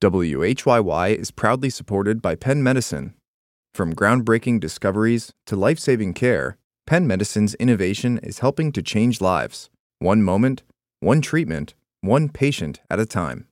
WHYY is proudly supported by Penn Medicine. From groundbreaking discoveries to life-saving care, Penn Medicine's innovation is helping to change lives. One moment, one treatment, one patient at a time.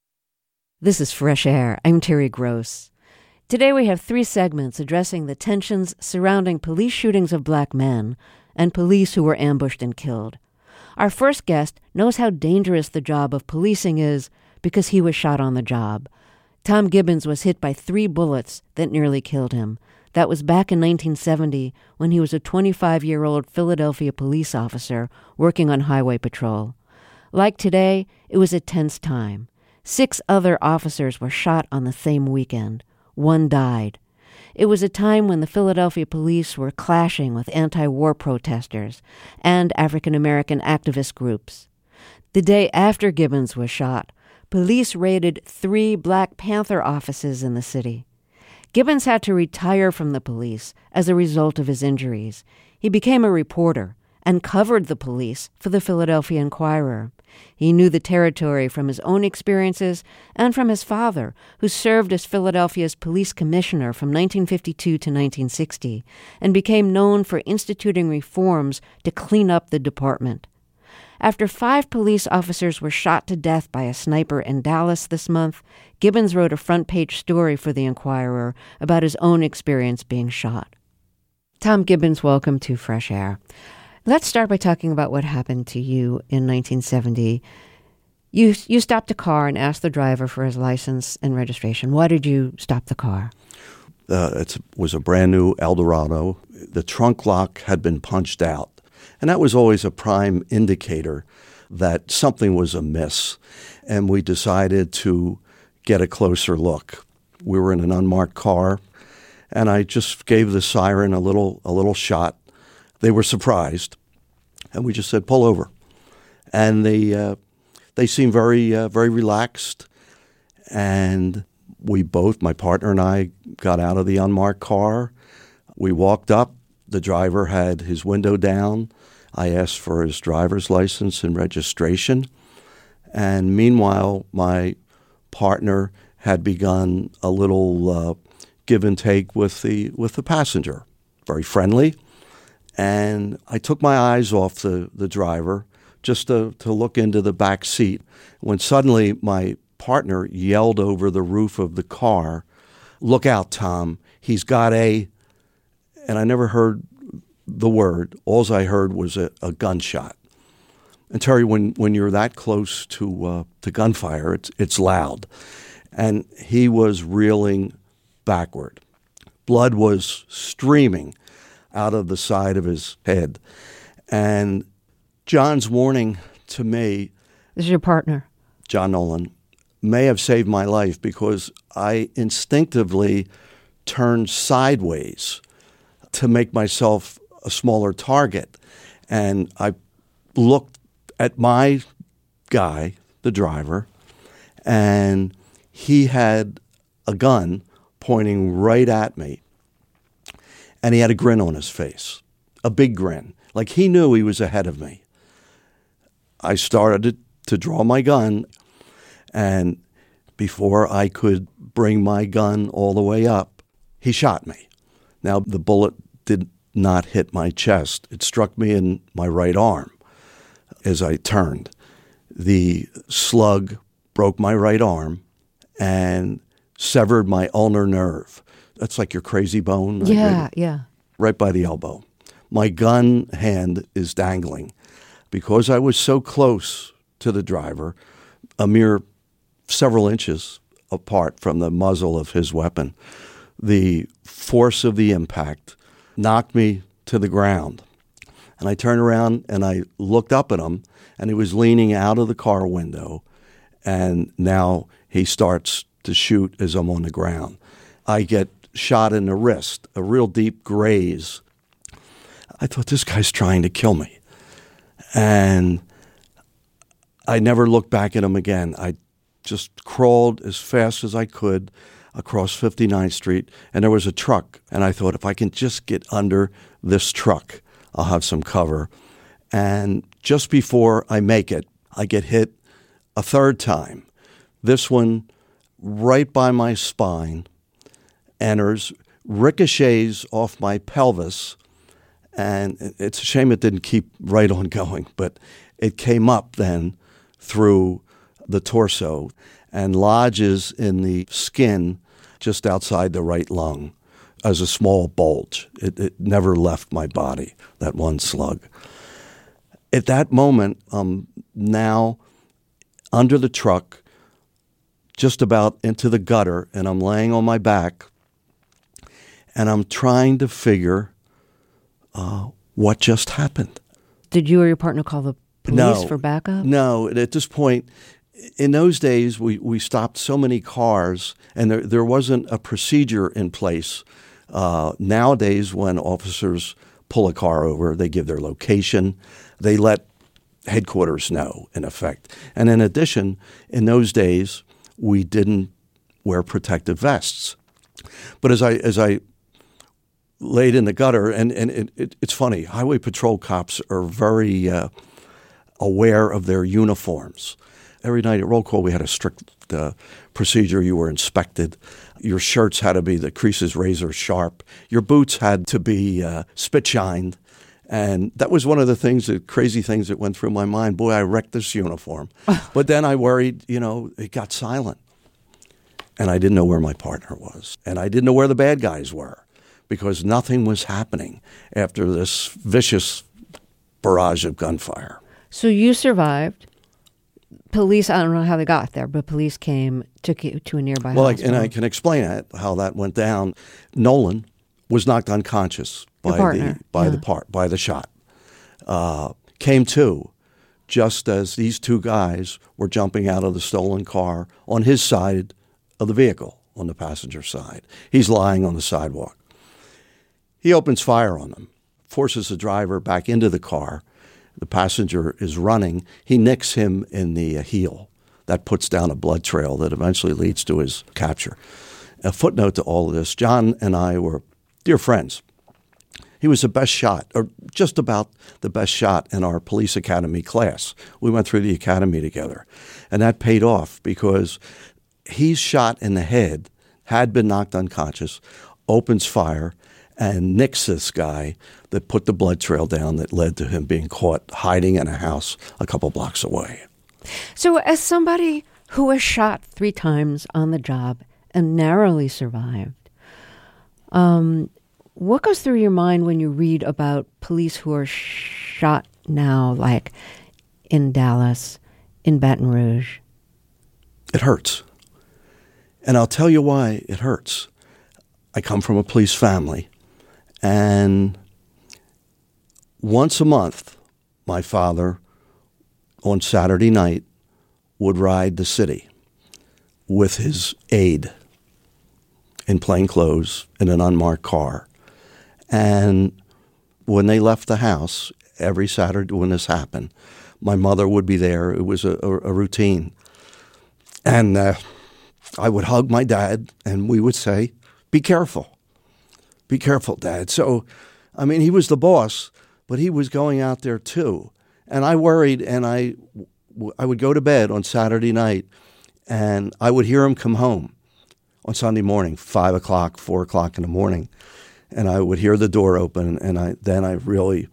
This is Fresh Air. I'm Terry Gross. Today we have 3 segments addressing the tensions surrounding police shootings of black men and police who were ambushed and killed. Our first guest knows how dangerous the job of policing is because he was shot on the job. Tom Gibbons was hit by 3 bullets that nearly killed him. That was back in 1970 when he was a 25-year-old Philadelphia police officer working on highway patrol. Like today, it was a tense time. 6 other officers were shot on the same weekend. 1 died. It was a time when the Philadelphia police were clashing with anti-war protesters and African-American activist groups. The day after Gibbons was shot, police raided 3 Black Panther offices in the city. Gibbons had to retire from the police as a result of his injuries. He became a reporter and covered the police for the Philadelphia Inquirer. He knew the territory from his own experiences and from his father, who served as Philadelphia's police commissioner from 1952 to 1960 and became known for instituting reforms to clean up the department. After 5 police officers were shot to death by a sniper in Dallas this month, Gibbons wrote a front-page story for the Inquirer about his own experience being shot. Tom Gibbons, welcome to Fresh Air. Let's start by talking about what happened to you in 1970. You stopped a car and asked the driver for his license and registration. Why did you stop the car? It was a brand new Eldorado. The trunk lock had been punched out. And that was always a prime indicator that something was amiss. And we decided to get a closer look. We were in an unmarked car, and I just gave the siren a little shot. They were surprised, and we just said, pull over. And they seemed very relaxed. And we both, my partner and I, got out of the unmarked car. We walked up. The driver had his window down. I asked for his driver's license and registration. And meanwhile, my partner had begun a little give and take with the passenger. Very friendly. And I took my eyes off the driver just to look into the back seat when suddenly my partner yelled over the roof of the car, "Look out, Tom. He's got a..." And I never heard the word. All I heard was a gunshot. And Terry, when you're that close to gunfire, it's loud. And he was reeling backward. Blood was streaming out of the side of his head. And John's warning to me... This is your partner. John Nolan may have saved my life because I instinctively turned sideways to make myself a smaller target. And I looked at my guy, the driver, and he had a gun pointing right at me. And he had a grin on his face, a big grin, like he knew he was ahead of me. I started to draw my gun, and before I could bring my gun all the way up, he shot me. Now, the bullet did not hit my chest. It struck me in my right arm as I turned. The slug broke my right arm and severed my ulnar nerve. That's like your crazy bone. Yeah. Right by the elbow. My gun hand is dangling. Because I was so close to the driver, a mere several inches apart from the muzzle of his weapon, the force of the impact knocked me to the ground. And I turned around and I looked up at him, and he was leaning out of the car window, and now he starts to shoot as I'm on the ground. I get shot in the wrist, a real deep graze. I thought, this guy's trying to kill me. And I never looked back at him again. I just crawled as fast as I could across 59th Street, and there was a truck. And I thought, if I can just get under this truck, I'll have some cover. And just before I make it, I get hit a third time. This one right by my spine, enters, ricochets off my pelvis, and it's a shame it didn't keep right on going, but it came up then through the torso and lodges in the skin just outside the right lung as a small bulge. It never left my body, that one slug. At that moment, I'm now under the truck, just about into the gutter, and I'm laying on my back, and I'm trying to figure what just happened. Did you or your partner call the police for backup? No. At this point, in those days, we stopped so many cars, and there wasn't a procedure in place. Nowadays, when officers pull a car over, they give their location. They let headquarters know, in effect. And in addition, in those days, we didn't wear protective vests. But as I laid in the gutter, and it's funny, Highway Patrol cops are very aware of their uniforms. Every night at roll call, we had a strict procedure. You were inspected. Your shirts had to be the creases razor sharp. Your boots had to be spit shined. And that was one of the crazy things that went through my mind. Boy, I wrecked this uniform. But then I worried, it got silent. And I didn't know where my partner was. And I didn't know where the bad guys were because nothing was happening after this vicious barrage of gunfire. So you survived. Police, I don't know how they got there, but police came, took you to a nearby hospital. And I can explain how that went down. Nolan was knocked unconscious by the shot. Came to just as these two guys were jumping out of the stolen car on his side of the vehicle, on the passenger side. He's lying on the sidewalk. He opens fire on them, forces the driver back into the car. The passenger is running. He nicks him in the heel. That puts down a blood trail that eventually leads to his capture. A footnote to all of this, John and I were dear friends. He was the best shot, or just about the best shot in our police academy class. We went through the academy together. And that paid off because he's shot in the head, had been knocked unconscious, opens fire, and nicks this guy that put the blood trail down that led to him being caught hiding in a house a couple blocks away. So as somebody who was shot 3 times on the job and narrowly survived, what goes through your mind when you read about police who are shot now, like in Dallas, in Baton Rouge? It hurts. And I'll tell you why it hurts. I come from a police family. And once a month, my father, on Saturday night, would ride the city with his aide in plain clothes in an unmarked car. And when they left the house, every Saturday when this happened, my mother would be there. It was a routine. And I would hug my dad, and we would say, "Be careful. Be careful, Dad." So, I mean, he was the boss, but he was going out there too. And I worried, and I would go to bed on Saturday night, and I would hear him come home on Sunday morning, 5 o'clock, 4 o'clock in the morning. And I would hear the door open, and I really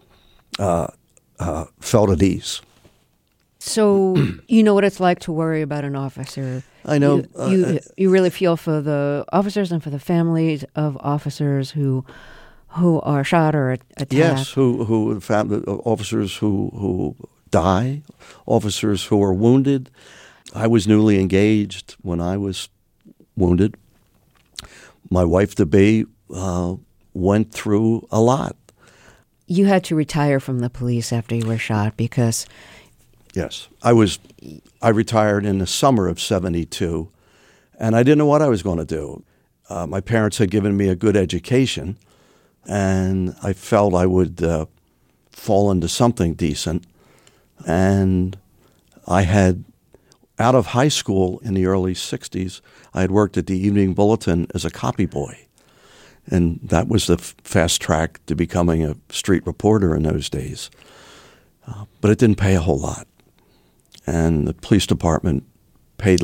felt at ease. So you know what it's like to worry about an officer. I know. You really feel for the officers and for the families of officers who are shot or attacked. Yes, officers who die, officers who are wounded. I was newly engaged when I was wounded. My wife-to-be went through a lot. You had to retire from the police after you were shot because... Yes. I retired in the summer of 72, and I didn't know what I was going to do. My parents had given me a good education, and I felt I would fall into something decent. And I had, out of high school in the early 60s, I had worked at the Evening Bulletin as a copy boy. And that was the fast track to becoming a street reporter in those days. But it didn't pay a whole lot. And the police department paid like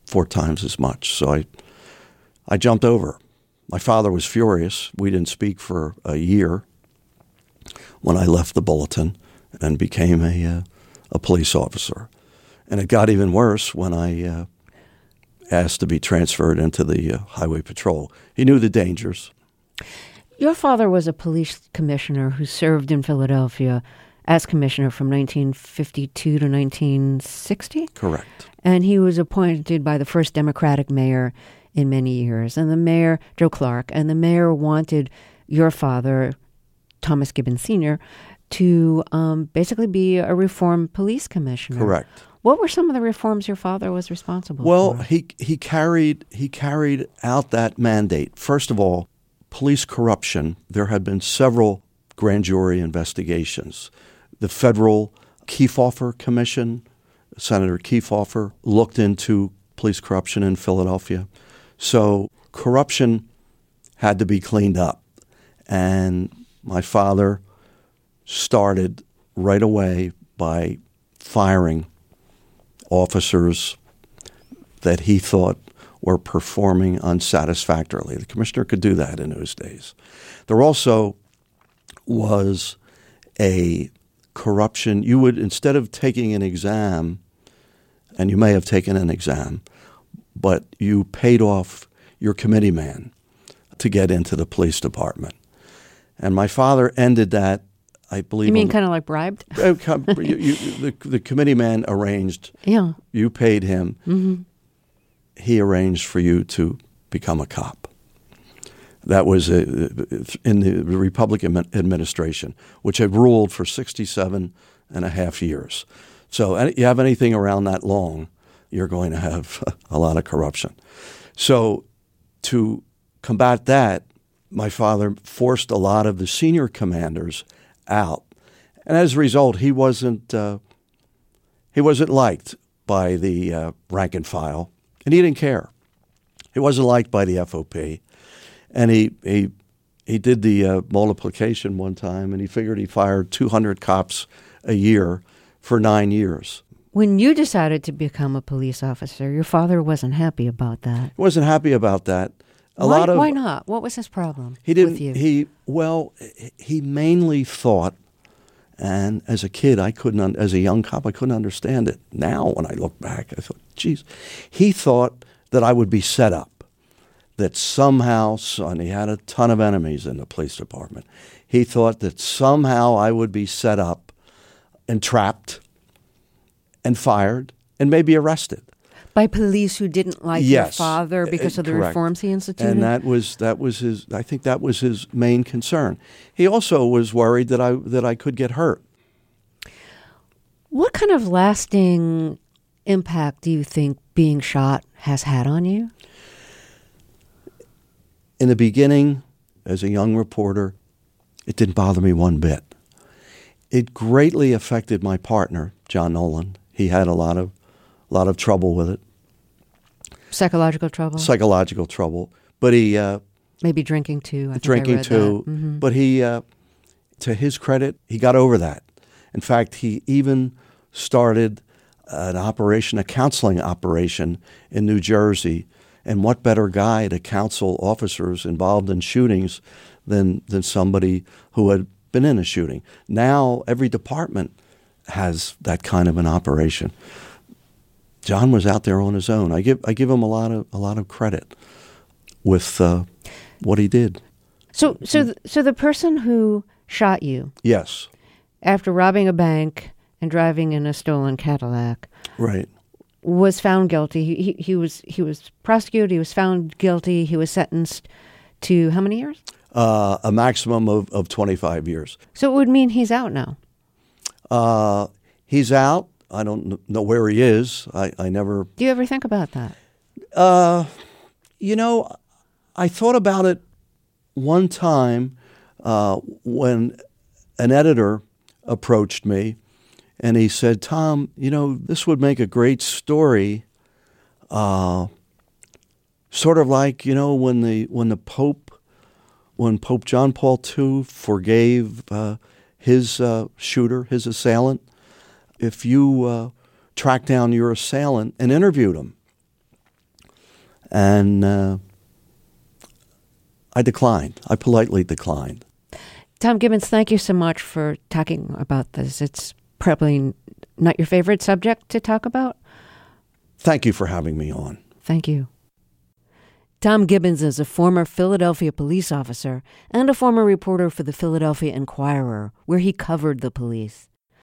4 times as much. So I jumped over. My father was furious. We didn't speak for a year when I left the Bulletin and became a police officer. And it got even worse when I asked to be transferred into the Highway Patrol. He knew the dangers. Your father was a police commissioner who served in Philadelphia as commissioner from 1952 to 1960? Correct. And he was appointed by the first Democratic mayor in many years. And the mayor, Joe Clark, and the mayor wanted your father, Thomas Gibbons Sr., to basically be a reform police commissioner. Correct. What were some of the reforms your father was responsible for? Well, he carried out that mandate. First of all, police corruption. There had been several grand jury investigations. The federal Kefauver Commission, Senator Kefauver, looked into police corruption in Philadelphia. So corruption had to be cleaned up. And my father started right away by firing officers that he thought were performing unsatisfactorily. The commissioner could do that in those days. There also was a corruption. You would, instead of taking an exam, and you may have taken an exam, but you paid off your committee man to get into the police department. And my father ended that, I believe. You mean kind of like bribed? The committee man arranged. Yeah. You paid him. Mm-hmm. He arranged for you to become a cop. That was in the Republican administration, which had ruled for 67 and a half years. So you have anything around that long, you're going to have a lot of corruption. So to combat that, my father forced a lot of the senior commanders out. And as a result, he wasn't liked by the rank and file, and he didn't care. He wasn't liked by the FOP. And he did the multiplication one time, and he figured he fired 200 cops a year for 9 years. When you decided to become a police officer, your father wasn't happy about that. He wasn't happy about that. Why not? What was his problem with you? He mainly thought, and as a kid, as a young cop, I couldn't understand it. Now, when I look back, I thought, geez, he thought that I would be set up. That somehow, son, he had a ton of enemies in the police department. He thought that somehow I would be set up and trapped and fired and maybe arrested. By police who didn't like your father because of the correct. reforms he instituted? And that was his, I think that was his main concern. He also was worried that I could get hurt. What kind of lasting impact do you think being shot has had on you? In the beginning, as a young reporter, it didn't bother me one bit. It greatly affected my partner, John Nolan. He had a lot of trouble with it. Psychological trouble? Psychological trouble. But he... maybe drinking too. Drinking too. Mm-hmm. But he, to his credit, he got over that. In fact, he even started a counseling operation in New Jersey. And what better guy to counsel officers involved in shootings than somebody who had been in a shooting? Now every department has that kind of an operation. John was out there on his own. I give him a lot of credit with what he did. So the person who shot you, yes, after robbing a bank and driving in a stolen Cadillac, right, was found guilty. He was prosecuted. He was found guilty. He was sentenced to how many years? A maximum of 25 years. So it would mean he's out now. He's out. I don't know where he is. I never. Do you ever think about that? I thought about it one time when an editor approached me. And he said, Tom, this would make a great story, sort of like, when Pope John Paul II forgave his shooter, his assailant. If you tracked down your assailant and interviewed him, And I declined. I politely declined. Tom Gibbons, thank you so much for talking about this. It's probably not your favorite subject to talk about. Thank you for having me on. Thank you. Tom Gibbons is a former Philadelphia police officer and a former reporter for the Philadelphia Inquirer, where he covered the police.